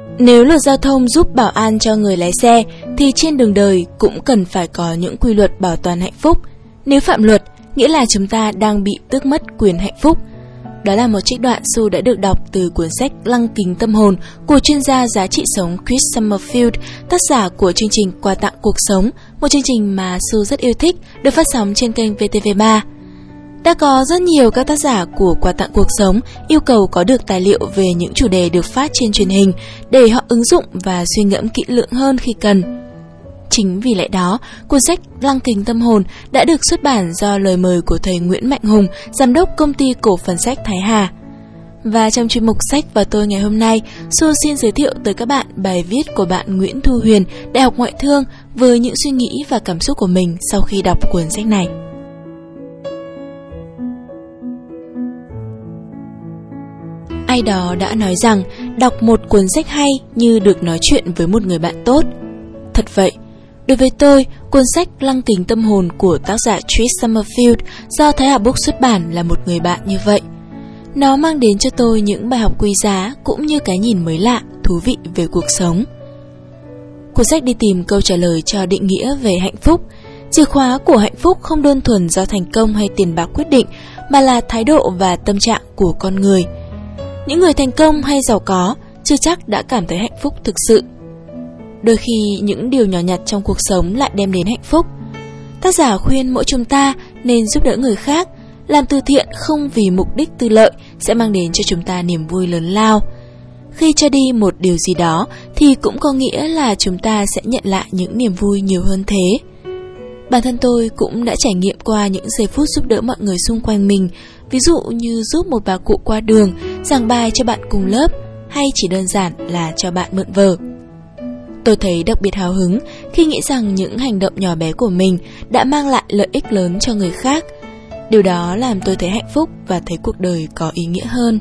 Nếu luật giao thông giúp bảo an cho người lái xe, thì trên đường đời cũng cần phải có những quy luật bảo toàn hạnh phúc. Nếu phạm luật, nghĩa là chúng ta đang bị tước mất quyền hạnh phúc. Đó là một trích đoạn Su đã được đọc từ cuốn sách Lăng kính tâm hồn của chuyên gia giá trị sống Chris Summerfield, tác giả của chương trình Quà tặng cuộc sống, một chương trình mà Su rất yêu thích, được phát sóng trên kênh VTV3. Đã có rất nhiều các tác giả của Quà tặng cuộc sống yêu cầu có được tài liệu về những chủ đề được phát trên truyền hình để họ ứng dụng và suy ngẫm kỹ lưỡng hơn khi cần. Chính vì lẽ đó, cuốn sách Lăng kính tâm hồn đã được xuất bản do lời mời của thầy Nguyễn Mạnh Hùng, giám đốc công ty cổ phần sách Thái Hà. Và trong chuyên mục sách và tôi ngày hôm nay, Su xin giới thiệu tới các bạn bài viết của bạn Nguyễn Thu Huyền, Đại học Ngoại thương, với những suy nghĩ và cảm xúc của mình sau khi đọc cuốn sách này. Ai đó đã nói rằng đọc một cuốn sách hay như được nói chuyện với một người bạn tốt. Thật vậy, đối với tôi, cuốn sách Lăng kính tâm hồn của tác giả Chris Summerfield do Thái Hà Book xuất bản là một người bạn như vậy. Nó mang đến cho tôi những bài học quý giá cũng như cái nhìn mới lạ, thú vị về cuộc sống. Cuốn sách đi tìm câu trả lời cho định nghĩa về hạnh phúc. Chìa khóa của hạnh phúc không đơn thuần do thành công hay tiền bạc quyết định, mà là thái độ và tâm trạng của con người. Những người thành công hay giàu có chưa chắc đã cảm thấy hạnh phúc thực sự. Đôi khi những điều nhỏ nhặt trong cuộc sống lại đem đến hạnh phúc. Tác giả khuyên mỗi chúng ta nên giúp đỡ người khác, làm từ thiện không vì mục đích tư lợi sẽ mang đến cho chúng ta niềm vui lớn lao. Khi cho đi một điều gì đó thì cũng có nghĩa là chúng ta sẽ nhận lại những niềm vui nhiều hơn thế. Bản thân tôi cũng đã trải nghiệm qua những giây phút giúp đỡ mọi người xung quanh mình, ví dụ như giúp một bà cụ qua đường, giảng bài cho bạn cùng lớp, hay chỉ đơn giản là cho bạn mượn vở. Tôi thấy đặc biệt hào hứng khi nghĩ rằng những hành động nhỏ bé của mình đã mang lại lợi ích lớn cho người khác. Điều đó làm tôi thấy hạnh phúc và thấy cuộc đời có ý nghĩa hơn.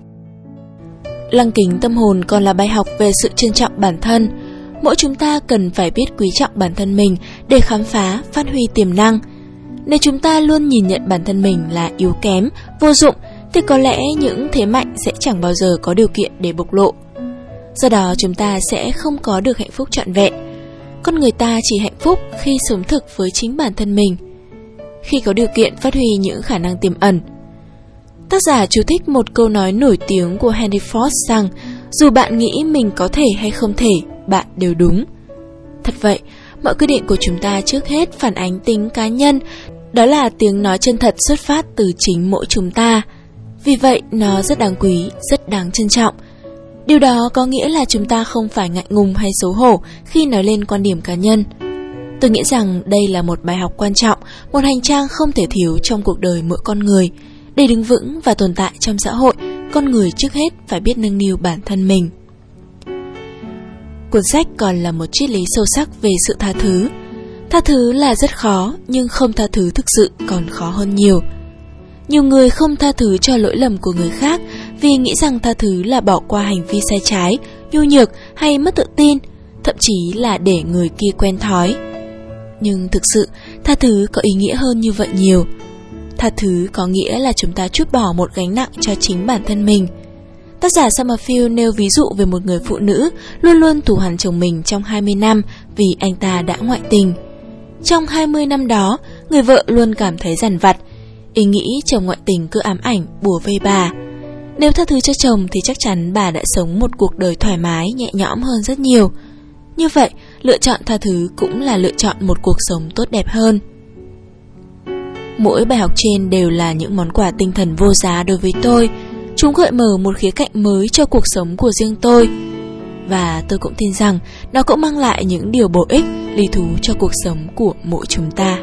Lăng kính tâm hồn còn là bài học về sự trân trọng bản thân. Mỗi chúng ta cần phải biết quý trọng bản thân mình để khám phá, phát huy tiềm năng. Nếu chúng ta luôn nhìn nhận bản thân mình là yếu kém, vô dụng, thì có lẽ những thế mạnh sẽ chẳng bao giờ có điều kiện để bộc lộ. Do đó chúng ta sẽ không có được hạnh phúc trọn vẹn. Con người ta chỉ hạnh phúc khi sống thực với chính bản thân mình, khi có điều kiện phát huy những khả năng tiềm ẩn. Tác giả chú thích một câu nói nổi tiếng của Henry Ford rằng dù bạn nghĩ mình có thể hay không thể, bạn đều đúng. Thật vậy, mọi quyết định của chúng ta trước hết phản ánh tính cá nhân, đó là tiếng nói chân thật xuất phát từ chính mỗi chúng ta. Vì vậy, nó rất đáng quý, rất đáng trân trọng. Điều đó có nghĩa là chúng ta không phải ngại ngùng hay xấu hổ khi nói lên quan điểm cá nhân. Tôi nghĩ rằng đây là một bài học quan trọng, một hành trang không thể thiếu trong cuộc đời mỗi con người. Để đứng vững và tồn tại trong xã hội, con người trước hết phải biết nâng niu bản thân mình. Cuốn sách còn là một triết lý sâu sắc về sự tha thứ. Tha thứ là rất khó, nhưng không tha thứ thực sự còn khó hơn nhiều. Nhiều người không tha thứ cho lỗi lầm của người khác vì nghĩ rằng tha thứ là bỏ qua hành vi sai trái, nhu nhược hay mất tự tin, thậm chí là để người kia quen thói. Nhưng thực sự, tha thứ có ý nghĩa hơn như vậy nhiều. Tha thứ có nghĩa là chúng ta trút bỏ một gánh nặng cho chính bản thân mình. Tác giả Summerfield nêu ví dụ về một người phụ nữ luôn luôn thù hằn chồng mình trong 20 năm vì anh ta đã ngoại tình. Trong 20 năm đó, người vợ luôn cảm thấy dằn vặt, ý nghĩ chồng ngoại tình cứ ám ảnh, bủa vây bà. Nếu tha thứ cho chồng thì chắc chắn bà đã sống một cuộc đời thoải mái, nhẹ nhõm hơn rất nhiều. Như vậy, lựa chọn tha thứ cũng là lựa chọn một cuộc sống tốt đẹp hơn. Mỗi bài học trên đều là những món quà tinh thần vô giá đối với tôi. Chúng gợi mở một khía cạnh mới cho cuộc sống của riêng tôi. Và tôi cũng tin rằng nó cũng mang lại những điều bổ ích, lý thú cho cuộc sống của mỗi chúng ta.